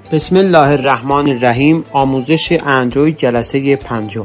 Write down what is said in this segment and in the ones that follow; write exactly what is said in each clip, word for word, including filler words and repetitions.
بسم الله الرحمن الرحیم. آموزش اندروید جلسه پنجم.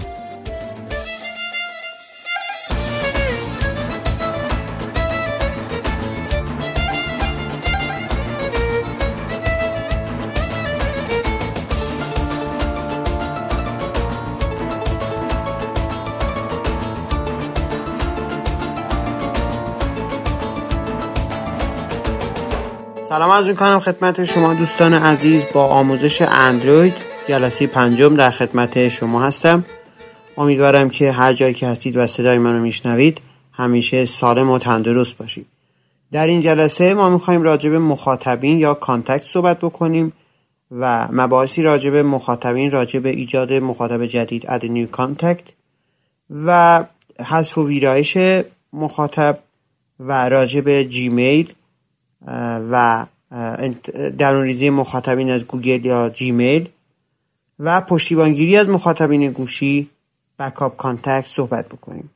سلام عرض می‌کنم خدمت شما دوستان عزیز. با آموزش اندروید جلسه پنجم در خدمت شما هستم. امیدوارم که هر جایی که هستید و صدای منو میشنوید همیشه سالم و تندرست باشید. در این جلسه ما می‌خوایم راجع به مخاطبین یا کانتکت صحبت بکنیم و مباحثی راجع به مخاطبین، راجع به ایجاد مخاطب جدید add new contact و حذف و ویرایش مخاطب و راجع به جیمیل و درون‌ریزی مخاطبین از گوگل یا جیمیل و پشتیبانگیری از مخاطبین گوشی بکاپ کانتکت صحبت بکنیم.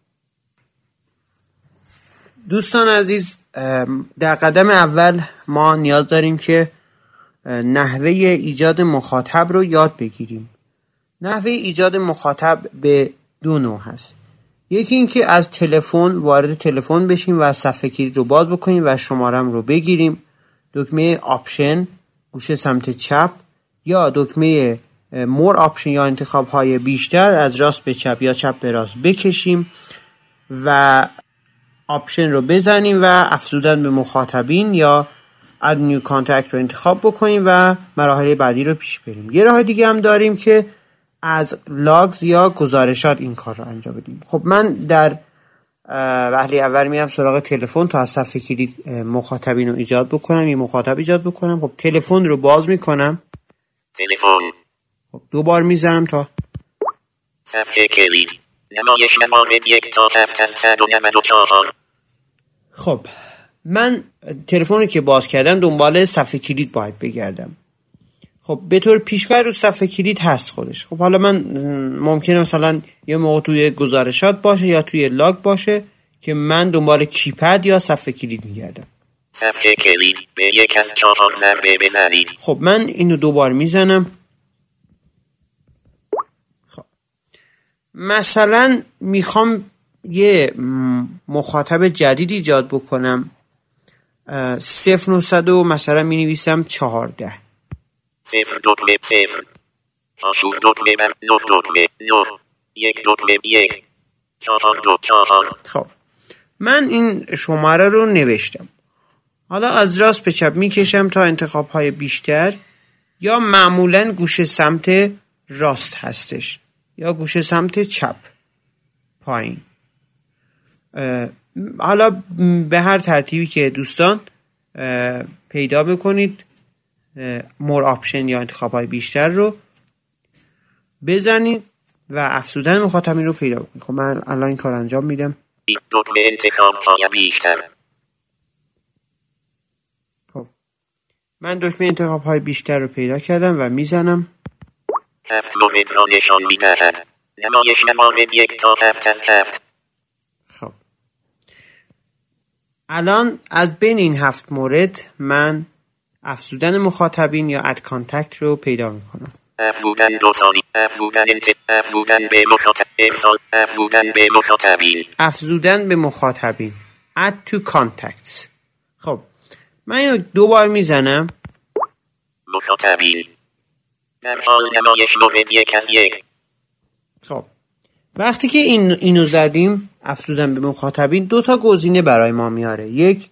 دوستان عزیز، در قدم اول ما نیاز داریم که نحوه ایجاد مخاطب رو یاد بگیریم. نحوه ایجاد مخاطب به دو نوع هست. یکی این که از تلفن وارد تلفن بشیم و صفحه کلید رو باز بکنیم و شمارم رو بگیریم، دکمه آپشن گوشه سمت چپ یا دکمه مور آپشن یا انتخاب های بیشتر از راست به چپ یا چپ به راست بکشیم و آپشن رو بزنیم و افزودن به مخاطبین یا add new contact رو انتخاب بکنیم و مراحل بعدی رو پیش بریم. یه راه دیگه هم داریم که از لاگز یا گزارشات این کار رو انجام بدیم. خب من در وهله اول میرم سراغ تلفن تا از صفحه کلید مخاطبین رو ایجاد بکنم، یه مخاطب ایجاد بکنم. خب تلفن رو باز میکنم، تلفن. خب دو بار میزنم تا صفحه کلید نمایش موارد یک تا هفت از صد و نود و چهار. خب من تلفن رو که باز کردم دنبال صفحه کلید باید بگردم. خب به طور پیش‌فرض رو صفحه کلید هست خودش. خب حالا من ممکنه مثلا یه موقع توی گزارشات باشه یا توی لاگ باشه که من دنبال کیپد یا صفحه کلید میگردم. صفحه کلید به یک از چهار ضربه بزنید. خب من اینو دوبار میزنم. خب مثلا میخوام یه مخاطب جدید ایجاد بکنم. صفر نهصد و مثلا مینویسم چهارده. صفر دکمه صفر هاشور دکمه بر نه دکمه نه یک دکمه یک چهار دو چهار. خب من این شماره رو نوشتم. حالا از راست به چپ میکشم تا انتخاب های بیشتر یا معمولا گوشه سمت راست هستش یا گوشه سمت چپ پایین. حالا به هر ترتیبی که دوستان پیدا بکنید مور آپشن یا انتخاب های بیشتر رو بزنید و افزودن مخاطبین رو پیدا بکنید. خب من الان این کار انجام میدم. دکمه انتخاب های بیشتر. خب من دکمه انتخاب های بیشتر رو پیدا کردم و میزنم. هفت مورد را نشان میدهد. نمایش موارد یک تا هفت از هفت. خب الان از بین این هفت مورد من افزودن مخاطبین یا اد کانتکت رو پیدا میکنم. افزودن دو ثانی، افزودن انت، افزودن به مخاطب، ارسال، افزودن به مخاطبین. افزودن به مخاطبین. add to contacts. خب من اینو دو بار میزنم. مخاطبین. در حال نمایش مورد یک از یک. خب وقتی که این اینو زدیم افزودن به مخاطبین، دو تا گزینه برای ما میاره. یک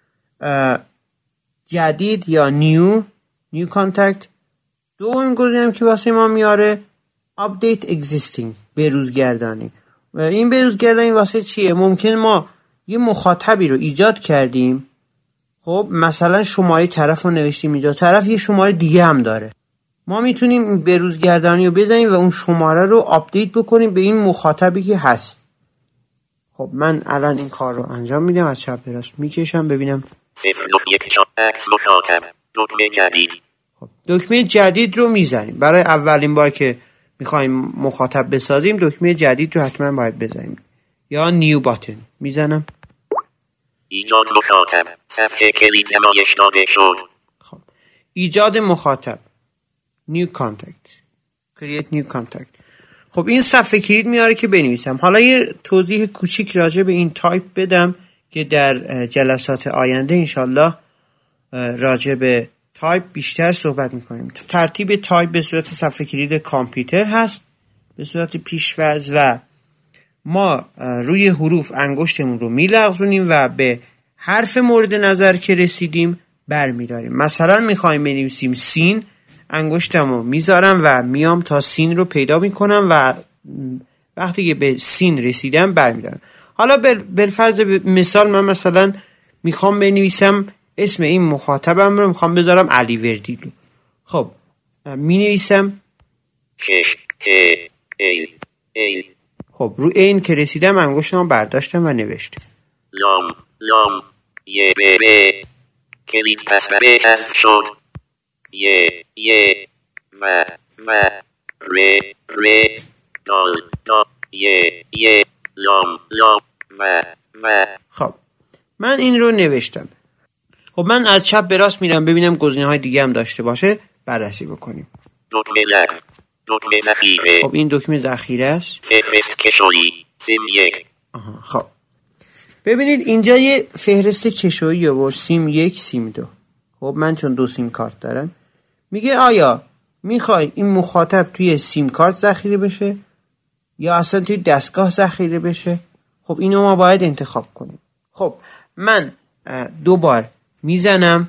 جدید یا نیو نیو کانتکت. دوم گزینه هم که واسه ما میاره update existing، بروزگردانی. این بروزگردانی واسه چیه؟ ممکن ما یه مخاطبی رو ایجاد کردیم، خب مثلا شماره طرف رو نوشتیم اینجا، طرف یه شماره دیگه هم داره، ما میتونیم این بروزگردانی رو بزنیم و اون شماره رو آپدیت بکنیم به این مخاطبی که هست. خب من الان این کار رو انجام میدم، از چپ به راست میکشم ببینم. صفر نه یک چهار عکس مخاطب دکمه جدید. خب دکمه جدید رو میزنیم. برای اولین بار که میخوایم مخاطب بسازیم دکمه جدید رو حتما باید بزنیم یا نیو باتن میزنم. ایجاد مخاطب صفحه کلید نمایش داده شد. خب ایجاد مخاطب. new contact create new contact. خب این صفحه کلید میاره که بنویسم. حالا یه توضیح کوچیک راجع به این تایپ بدم که در جلسات آینده انشالله راجع به تایپ بیشتر صحبت میکنیم. ترتیب تایپ به صورت صفحه کلید کامپیوتر هست به صورت پیش‌فرض و ما روی حروف انگشتمون رو میلغزونیم و به حرف مورد نظر که رسیدیم برمیداریم. مثلا میخوایم بنویسیم سین، انگشتم رو میذارم و میام تا سین رو پیدا میکنم و وقتی که به سین رسیدم برمیدارم. حالا بالفرض مثال من مثلا میخوام بنویسم اسم این مخاطبم رو میخوام بذارم علی وردیلو. خب مینویسم خب رو این که رسیدم انگشتم رو برداشتم و نوشتم. لام لام یه به به کلید پس به حذف شد یه یه و و ر ر دال دال یه یه لام لام و و. خب من این رو نوشتم. خب من از چپ به راست میرم ببینم گزینه‌های دیگه هم داشته باشه بررسی بکنیم. دکمه لغو، دکمه ذخیره. خب این دکمه ذخیره است. فهرست کشویی سیم یک. آها خب ببینید اینجا یه فهرست کشویی و سیم یک سیم دو. خب من چون دو سیم کارت دارم میگه آیا میخوای این مخاطب توی سیم کارت ذخیره بشه یا اصلا توی دستگاه ذخیره بشه؟ خب اینو ما باید انتخاب کنیم. خب من دو بار میزنم.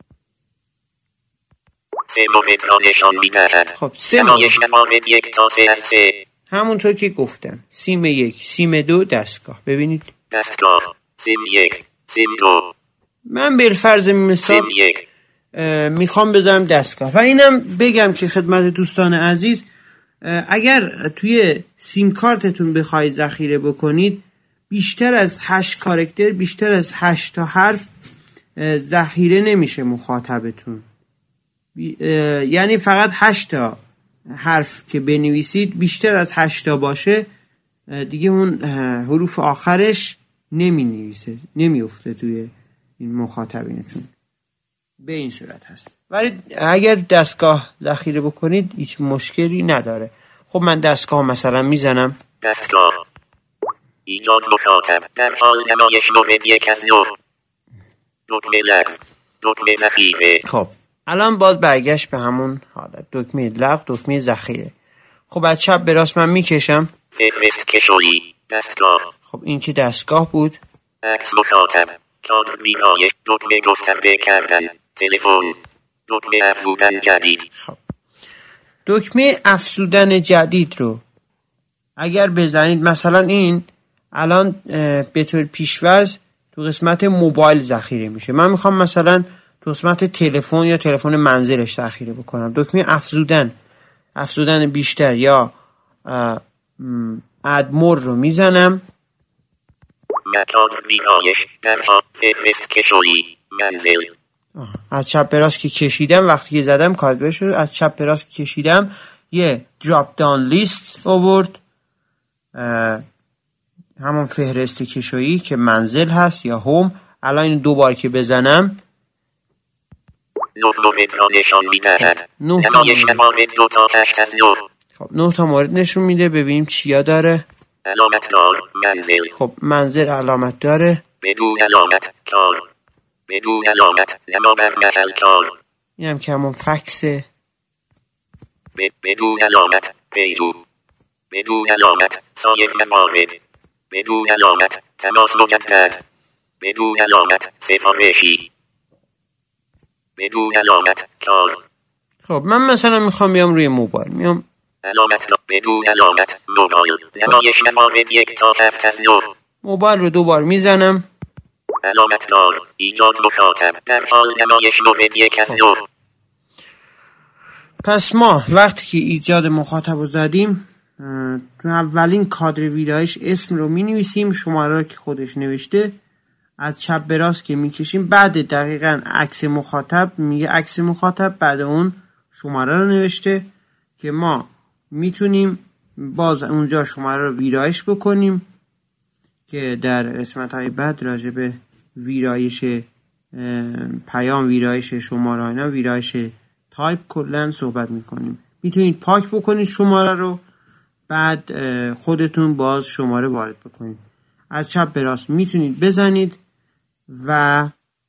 سه مورد را نشان میدهد. خب سه مورد یک تا سه از سه. همونطور که گفتم سیم یک، سیم دو، دستگاه. ببینید دستگاه سیم یک، سیم دو. من بالفرض مثال سیم یک میخوام بذارم دستگاه و اینم بگم که خدمت دوستان عزیز اگر توی سیم کارتتون بخواید ذخیره بکنید بیشتر از هشت کاراکتر، بیشتر از هشت تا حرف ذخیره نمیشه مخاطبتون. یعنی فقط هشت تا حرف که بنویسید بیشتر از هشت تا باشه دیگه اون حروف آخرش نمی نویسه، نمی افته توی این مخاطبینتون. به این صورت هست. ولی اگر دستگاه ذخیره بکنید هیچ مشکلی نداره. خب من دستگاه مثلا میزنم. دستگاه ایجاد مخاطب در حال نمایش مورد یک از نه. دکمه لغو، دکمه ذخیره. خب الان باز برگشت به همون حالت، دکمه لغو، دکمه ذخیره. خب از چپ به راست من میکشم. فهرست کشویی دستگاه. خب این که دستگاه بود. عکس مخاطب، کادر ویرایش، دکمه گسترده کردن، تلفن، دکمه افزودن جدید. خب دکمه افزودن جدید رو اگر بزنید مثلا این الان به طور پیش‌فرض تو قسمت موبایل ذخیره میشه. من میخوام مثلا تو قسمت تلفن یا تلفن منزلش ذخیره بکنم. دکمه افزودن، افزودن بیشتر یا ادمور رو میزنم. کادر ویرایش در حال فهرست کشویی منزل. از چپ به راست که کشیدم وقتی که زدم کادر شد. از چپ به راست که کشیدم یه دراپ داون لیست آورد، همون فهرست کشویی که منزل هست یا هوم. الان این دو بار که بزنم نه مورد را نشان میدهد. نمایش مورد دو تا هشت از نه. خب نه تا مورد نشون میده. ببینیم چیا داره. علامت دار منزل. خب منزل علامت داره. بدون علامت کار. بدون علامت نمابر محل کار. این هم که همون فکسه. ب- بدون علامت پیدو. بدون علامت سایر موارد. بدون علامت تماس مجدد. بدون علامت سفارشی. بدون علامت کار. خب من مثلا میخوام بیام روی موبایل میام علامت بدون علامت موبایل. نمایش موارد یک تا هفت از نه. موبایل رو دو بار میزنم. علامت دار ایجاد مخاطب در حال نمایش مورد یک از نه. پس ما وقتی که ایجاد مخاطب رو زدیم تو اولین کادر ویرایش اسم رو می نویسیم، شماره رو که خودش نوشته. از چپ به راست که میکشیم بعد دقیقاً عکس مخاطب میگه عکس مخاطب، بعد اون شماره رو نوشته که ما میتونیم باز اونجا شماره رو ویرایش بکنیم که در قسمت های بعد راجع به ویرایش پیام، ویرایش شماره اینا، ویرایش تایپ کلا صحبت میکنیم. میتونید پاک بکنید شماره رو، بعد خودتون باز شماره وارد بکنید. از چپ به راست میتونید بزنید و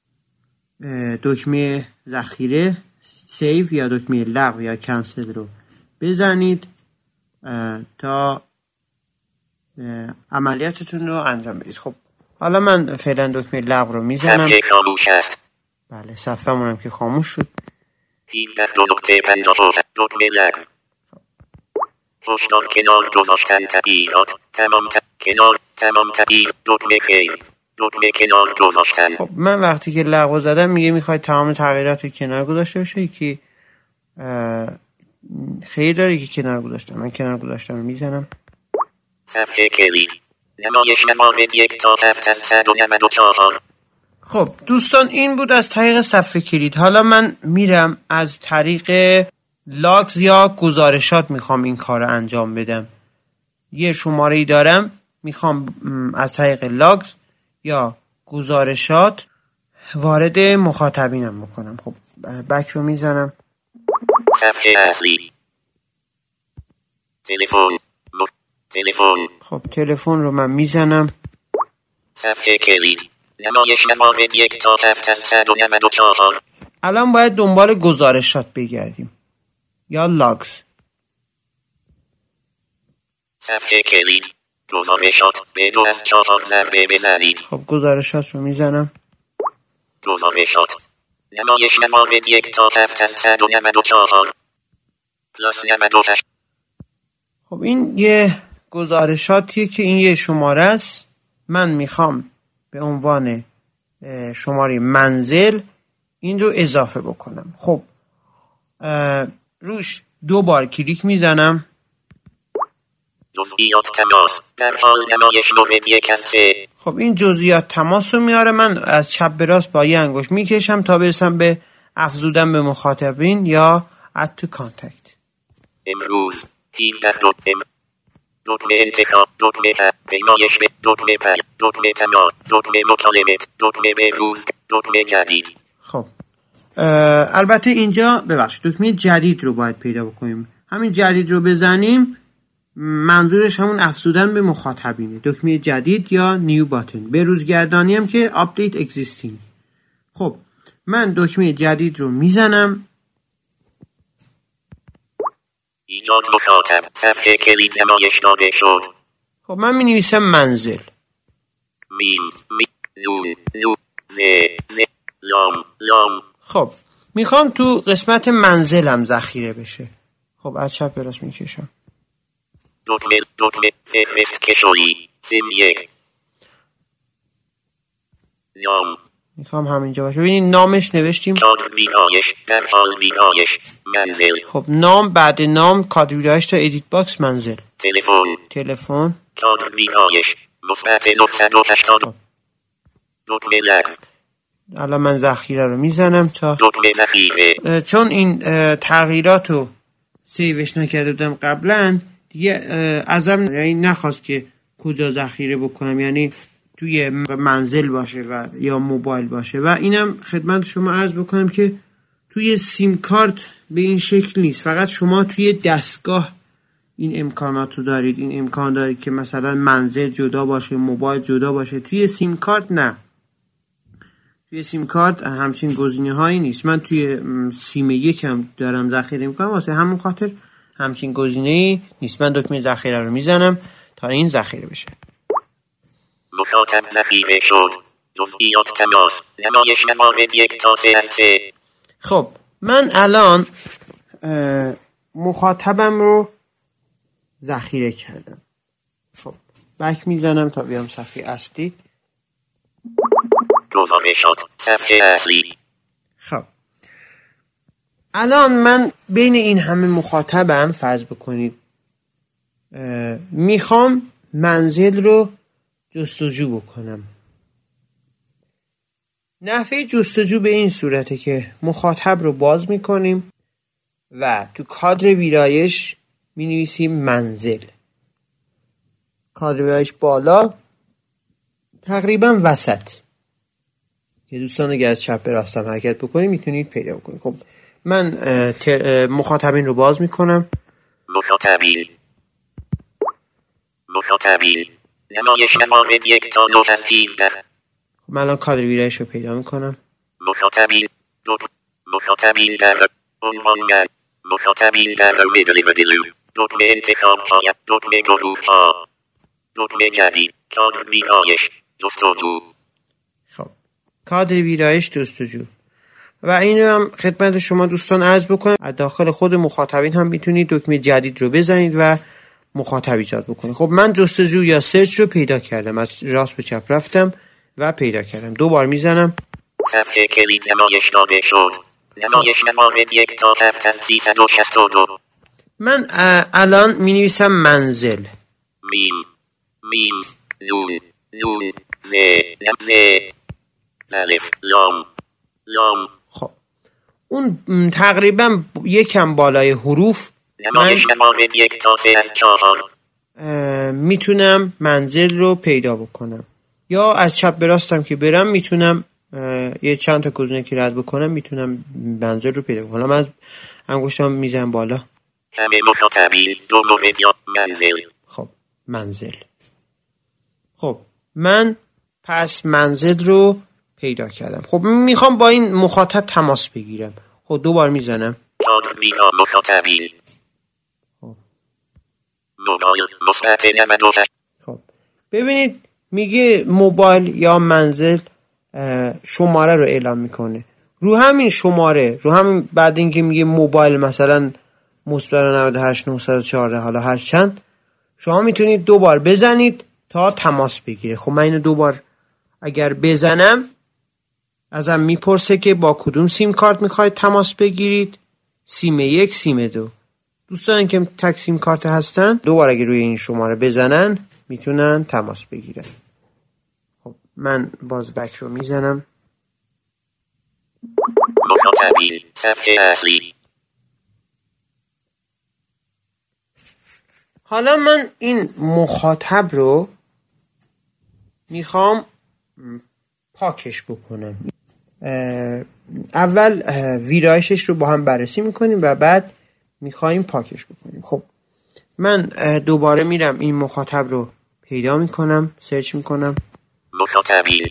دکمه ذخیره سیو یا دکمه لغو یا کنسل رو بزنید تا عملیاتتون رو انجام بدید. خب حالا من فعلا دکمه لغو رو میزنم. صفحه خاموش است. بله صفحه‌مون هم که خاموش شد. هفده دو نقطه پنجاه دکمه لغو. هشدار کنار گذاشتن تغییرات تمام ت... کنار تمام تغییر دکمه خیر دکمه کنار گذاشتن. خب من وقتی که لغو زدم میگه میخوای تمام تغییرات رو کنار گذاشته باشه که خیر داره که کنار گذاشتم. من کنار گذاشتم رو میزنم. صفحه کلید نمایش موارد یک تا هفت از صد و نود و چهار. خب دوستان این بود از طریق صفحه کلید. حالا من میرم از طریق لاگز یا گزارشات میخوام این کار رو انجام بدم. یه شماره ای دارم میخوام از طریق لاگز یا گزارشات وارد مخاطبینم بکنم. خب بک رو میزنم. صفحه اصلی تلفن م... تلفن. خب تلفن رو من میزنم. صفحه کلید نمایش موارد یک تا هفت از صد و نود و چهار. الان باید دنبال گزارشات بگردیم یا لاگز. صفحه کلید گزارشات به دو از چهار ضربه بزنید. خب گزارشات رو میزنم. گزارشات نمایش موارد یک تا هفت از صد و نود و چهار پلاس نود و هشت. خب این یه گزارشاتیه که این یه شماره است. من میخوام به عنوان شماره منزل این رو اضافه بکنم. خب روش دو بار کلیک میزنم. جزئیات تماس در حال نمایش مورد یک از سه. خب این جزئیات تماس رو میاره. من از چپ به راست با یه انگشت میکشم تا برسم به افزودن به مخاطبین یا add to contact. امروز هفده دو ام دکمه انتخاب دکمه پیمایش به دکمه پر دکمه تماس دکمه مکالمت دکمه بروز دکمه جدید. خب البته اینجا ببخشید دکمه جدید رو باید پیدا بکنیم. همین جدید رو بزنیم منظورش همون افزودن به مخاطبینه. دکمه جدید یا نیو باتن. به روزگردانی هم که update existing. خب من دکمه جدید رو میزنم. ایجاد مخاطب صفحه کلید نمایش داده شد. خب من می نویسم منزل. میم می نون نو ز ز لام لام. خب میخوام تو قسمت منزلم ذخیره بشه. خب از چپ به راست میکشم. دکمه دکمه فهرست کشویی سیم یک نام. میخوام همینجا باشه. ببینید نامش نوشتیم کادر ویرایش در حال ویرایش منزل. خب نام بعد نام کادر ویرایش تا ادیت باکس منزل. تلفن تلفن کادر ویرایش مثبت نهصد و هشتاد. دکمه لغو. الان من ذخیره رو میزنم تا دکمه ذخیره. چون این تغییرات رو سیوش نکرده بودم قبلا دیگه ازم یعنی نخواست که کجا ذخیره بکنم، یعنی توی منزل باشه و یا موبایل باشه. و اینم خدمت شما عرض بکنم که توی سیم کارت به این شکل نیست. فقط شما توی دستگاه این امکانات رو دارید. این امکان دارید که مثلا منزل جدا باشه، موبایل جدا باشه. توی سیم کارت نه. توی سیم کارت همچین گزینه هایی نیست. من توی سیم یکم دارم ذخیره میکنم، واسه همون خاطر همچین گزینه‌ای نیست. من دکمه ذخیره رو میزنم تا این ذخیره بشه. مخاطب ذخیره شد. جزئیات تماس نمایش موارد یک تا سه از سه. خب من الان مخاطبم رو ذخیره کردم. خب بک میزنم تا بیام صفحه اصلی. گزارشات صفحه اصلی. خب الان من بین این همه مخاطبم فرض بکنید میخوام منزل رو جستجو بکنم. نحوه جستجو به این صورته که مخاطب رو باز میکنیم و تو کادر ویرایش می نویسیم منزل. کادر ویرایش بالا تقریبا وسط که دوستان اگر از چپ به راستم حرکت بکنید میتونید پیدا بکنید. خب من مخاطبین رو باز میکنم. مخاطبین مخاطبین نمایش مورد یک تا نه از هفده. من الان کادر ویرایش رو پیدا میکنم. مخاطبین دو مخاطبین در عنوان مخاطبین در مدل بدلو دکمه انتخاب ها دکمه گروه ها دکمه جدید کادر ویرایش جستجو. خب کادر ویرایش جستجو و اینو هم خدمت شما دوستان عرض بکنم از داخل خود مخاطبین هم میتونید دکمه جدید رو بزنید و مخاطب ایجاد بکنید. خب من جستجو یا سرچ رو پیدا کردم، از راست به چپ رفتم و پیدا کردم. دو بار میزنم. صفحه کلید نمایش داده شد. نمایش مورد یک تا هفت از سیصد و شصت و دو. من الان می نویسم منزل. میم میم لول لول ز لم ز الف لام لام. خب اون تقریبا یکم بالای حروف نمایش مورد یک تا سه از چهار. میتونم منزل رو پیدا بکنم یا از چپ به راستم که برم میتونم یه چند تا گزینه که رد بکنم میتونم منزل رو پیدا کنم. من انگشتم میزنم بالا. همه مخاطبین دو مورد یا منزل. خب منزل. خب من پس منزل رو پیدا کردم. خب میخوام با این مخاطب تماس بگیرم. خب دو بار میزنم. کادر ویرا مخاطبین. خب موبایل مثبت نود و هشت. خب ببینید میگه موبایل یا منزل شماره رو اعلام میکنه. رو همین شماره، رو همین بعد اینکه میگه موبایل مثلا مثبت نود و هشت نهصد و چهارده حالا هر چند، شما میتونید دو بار بزنید تا تماس بگیره. خب من اینو دو بار اگر بزنم ازم میپرسه که با کدوم سیم کارت میخواید تماس بگیرید، سیم یک، سیم دو. دوستان که تک سیم کارت هستن دو بار اگر روی این شماره بزنن میتونن تماس بگیرن. خب من باز بک رو میزنم. مخاطبین صفحه اصلی. حالا من این مخاطب رو میخوام پاکش بکنم. اول ویرایشش رو با هم بررسی میکنیم و بعد میخوایم پاکش بکنیم. خب من دوباره میرم این مخاطب رو پیدا میکنم، سرچ میکنم. مخاطبین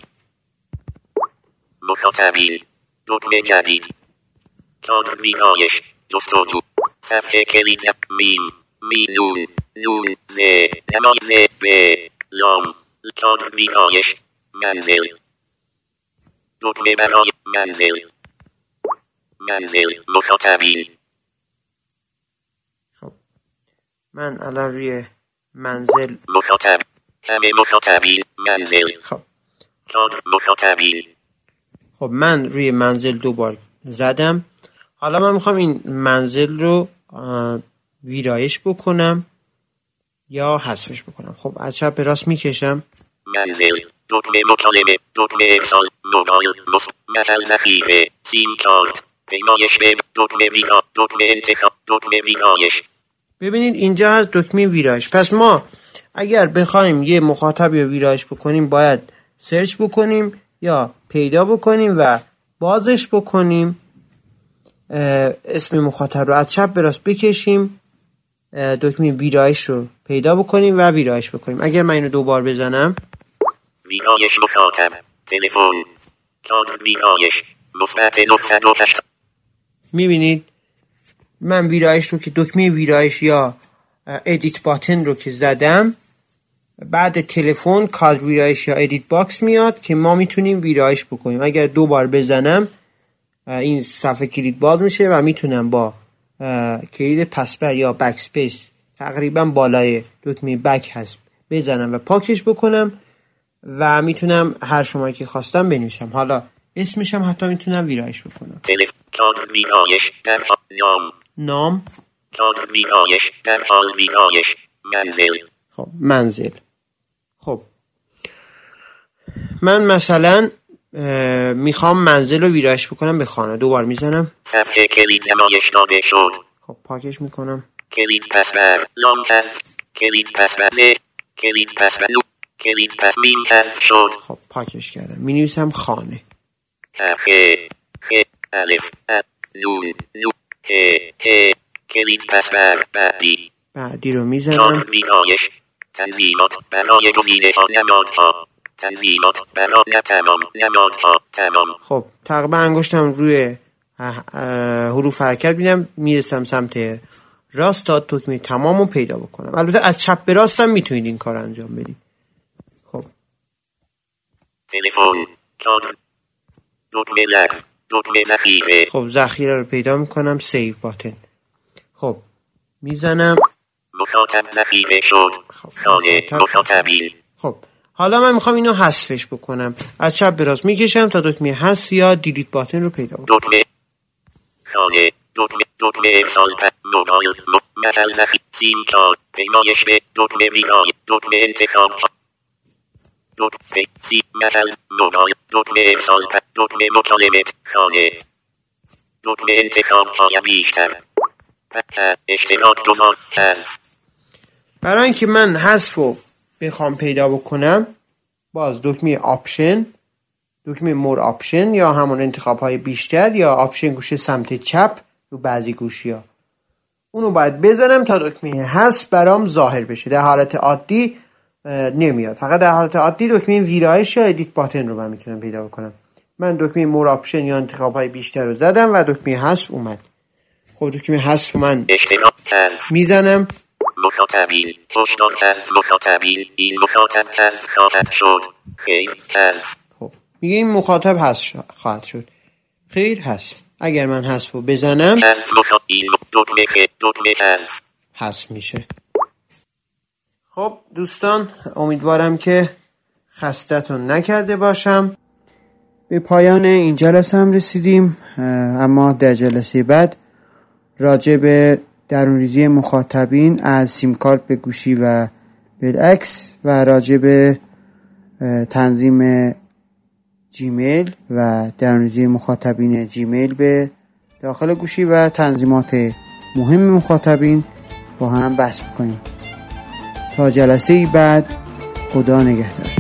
مخاطبین دکمه جدید کادر ویرایش جستجو صفحه کلید میم می لول لول ز نمای ز ب لام کادر ویرایش منزل دکمه برای منزل منزل مخاطبین. خب من الان روی منزل مخاطب همه مخاطبین منزل. خب کادر مخاطبین. خب من روی منزل دو بار زدم. حالا من میخوام این منزل رو ویرایش بکنم یا حذفش بکنم. خب از چپ به راست میکشم. منزل دکمه مکالمه دکمه ارسال موبایل محل ذخیره سیم کارت پیمایش وب دکمه ویرا دکمه انتخاب دکمه ویرایش. ببینید اینجا هست دکمه ویرایش. پس ما اگر بخوایم یه مخاطبی رو ویرایش بکنیم باید سرچ بکنیم یا پیدا بکنیم و بازش بکنیم. اسم مخاطب رو از چپ به راست بکشیم، دکمه ویرایش رو پیدا بکنیم و ویرایش بکنیم. اگر من اینو دو بار بزنم ویرایش مخاطب تلفن کادر ویرایش مثبت نهصد و هشت. میبینید من ویرایش رو که دکمه ویرایش یا ادیت باتن رو که زدم، بعد تلفن کادر ویرایش یا ادیت باکس میاد که ما میتونیم ویرایش بکنیم. اگر دو بار بزنم این صفحه کلید باز میشه و میتونم با کلید پسبر یا بک اسپیس تقریبا بالای دکمه بک هست بزنم و پاکش بکنم و میتونم هر شمایی که خواستم بنویسم. حالا اسمش هم حتی میتونم ویرایش بکنم. تلف کادر ویرایش در حال نام نام کادر ویرایش در حال ویرایش منزل. خب منزل. خب من مثلا میخوام منزل رو ویرایش بکنم به خانه. دوبار میزنم. صفحه کلید نمایش داده شد. خب پاکش میکنم. کلید پسبر لام حذف کلید پسبر کلید پسبر کلید پس میم حذف شد. خب پاکش کردم. می نویسم خانه. خ خ الف ا نون نون ه ه کلید پسورد بعدی بعدی رو میزنم. چارت ویرایش تنظیمات برای گزینه‌ها نمادها تنظیمات برای تمام نمادها تمام. خب تقریبا انگشتم روی حروف حرکت میدم میرسم سمت راست تا دکمه تمام رو پیدا بکنم. البته از چپ به راستم میتونید این کار انجام بدید. خب تلفن کادر دکمه لغو دکمه ذخیره. خب ذخیره رو پیدا میکنم سیو باتن. خب میزنم مخاطب ذخیره شد. خانه مخاطبین. خب حالا من میخوام اینو حذفش بکنم. از چپ به راست میکشم تا دکمه حذف یا دیلیت باتن رو پیدا بکنم. دکمه خانه دکمه دکمه ارسال موبایل محل ذخیره سیم کارت پیمایش به دکمه ویرای دکمه انتخاب دکمه سیم محل موبایل دکمه ارسال دکمه مکالمه خانه دکمه انتخاب های بیشتر اشتراک گذار حذف. برای اینکه من حذف رو بخوام پیدا بکنم باز دکمه آپشن دکمه مور آپشن یا همون انتخاب های بیشتر یا آپشن گوشه سمت چپ رو بعضی گوشی ها اونو باید بزنم تا دکمه حذف برام ظاهر بشه. در حالت عادی نمیاد. فقط در حالت عادی دکمه ویرایش یا ادیت باتن رو من میتونم پیدا بکنم. من دکمه مور آپشن یا انتخاب های بیشتر رو زدم و دکمه حذف اومد. خب دکمه حذف من میزنم. مخاطبین هشدار حذف مخاطبین این مخاطب حذف خواهد شد. خیر حذف. خب میگه این مخاطب حذف خواهد شد. خیر حذف. اگر من حذف رو بزنم حذف مخاطبین دکمه دکمه حذف حذف میشه. خب دوستان امیدوارم که خستتون نکرده باشم. به پایان این جلسه هم رسیدیم، اما در جلسه بعد راجع به درونریزی مخاطبین از سیم کارت به گوشی و بالعکس و راجع به تنظیم جیمیل و درونریزی مخاطبین جیمیل به داخل گوشی و تنظیمات مهم مخاطبین با هم بحث می‌کنیم. تا جلسه بعد خدا نگهدار.